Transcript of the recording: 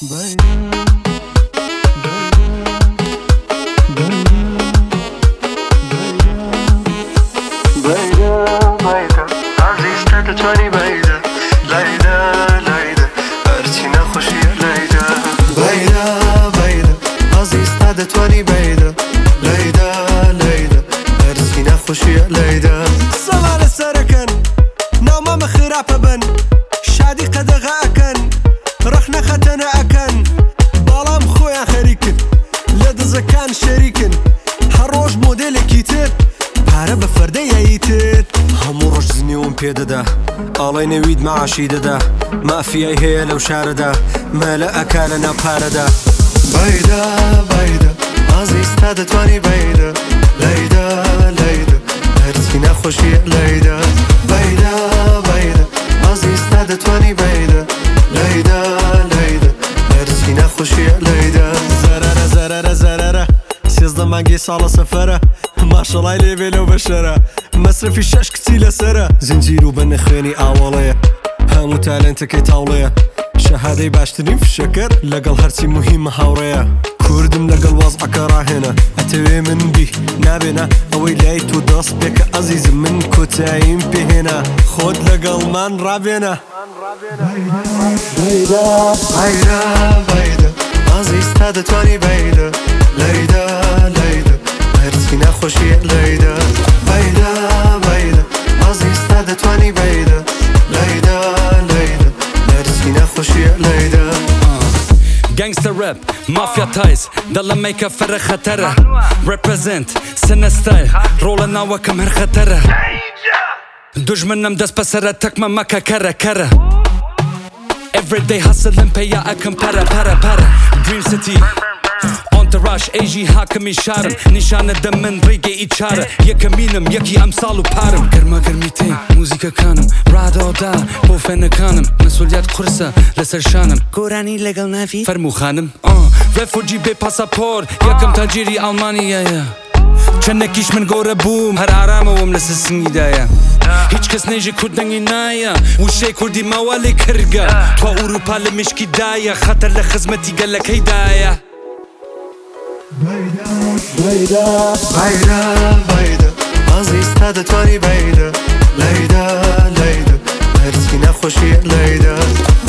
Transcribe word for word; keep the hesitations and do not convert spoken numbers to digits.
دەتوانی بەیدا لایدا لایدا هەرچی نەخۆشیە لایدا بەیدا بەیدا ئازیزتا دەتوانی بەیدا لایدا لایدا هەرچی نەخۆشیە لایدا سەڵا لەسەرەکەن ناومەمە خراپە بن شادی قەدەغا ئەکەن ڕەخنە خەتەنە ئەکەن باڵام خۆیان خەریکن لە دزەکان شەریکن هەر ڕۆژ مۆدێلێکی تر پارە بە فەردەیایی تر هەموو ڕۆژ زنیوم پێدەدا ئاڵی نەوید مەعاشی دەدا مافیای هەیە لەو شارەدا مەلە ئەکا لە ناوپارەدا بەیدا بەیدا ئازیزتا دەتوانی بەیدا لەیدا لەیدا هەرچی نەخۆشیە لەیدا بەیدا بەیدا ئازیزتا دەتوانی بەیدا لەیدا لەیدا هەرچی نەخۆشیە لەیدا زەرەرە زەرەرە زەرەرە سێزدە مانگی ساڵە سەفەرە ماشەڵای لێبێ لەو بەشەرە مەسرفی شەش کچی لەسەرە زنجیر و بەنە خوێنی ئاوەڵەیە هەموو تالێنتەکەی تاوڵەیە شەهادەی باشترین فشەکەر لەگەڵ هەرچی موهیمە هاوڕێیە کوردم لەگەڵ وەزعەکە ڕاهێنە ئەتەوێ من بی نابێنە ئەوەی لای تۆ دەست پێکە ئەزیزم من کۆتاییم پێهێنا خۆت لەگەڵمان ڕابێنە بەیدا بەیدا بەیدا ئازیزتا دەتوانی بەیدا لەیدا لەیدا هەرچی نەخۆشیە لەیدا بەیدا بەیدا ئازیزتا دەتوانی بەیدا لەیدا لەیدا هەرچی نەخۆشیە لەیدا Gangster rap, mafia ties دەڵە مەیکە فەرە خەتەرە Represent, سنە style ڕۆڵە ناوەکەم هەر خەتەرە دوژمنم دەست بەسەرە تەکمە مەکە کەرە کەرە Everyday hustling پێیا ئەکەم پەرە پەرە پەرە Dream City Entourage ئەیژی حاکمی شارم نیشانە دە من ڕێگەی ئیچارە یەکەمینم یەکی ئەمساڵ و پارم گەرمە گەرمی تێ موزیکەکانم ڕادەوەدا بۆ فێنەکانم مەسئولیات قورسە لەسەر شانم گۆرانی لەگەڵ ناوی فەرموخانم ڕێفوجی بێ پاسەپۆر یەکەم تاجیری ئەڵمانیایە چەندێکیش من گۆرە بووم هەر ئارامەوەم لەسەر سنگیدایە هیچ کەس نێژی کوردەنگی نایە وشەی کوردی ماوە لێ کەرگە تۆ ئوروپا لە مشکیدایە خەتەر لە خزمەتی گەلەکەیدایە بەیدا بەیدا بەیدا بەیدا ئازیزتا دەتوانی بەیدا لەیدا لەیدا هەرچی نەخۆشیە لەیدا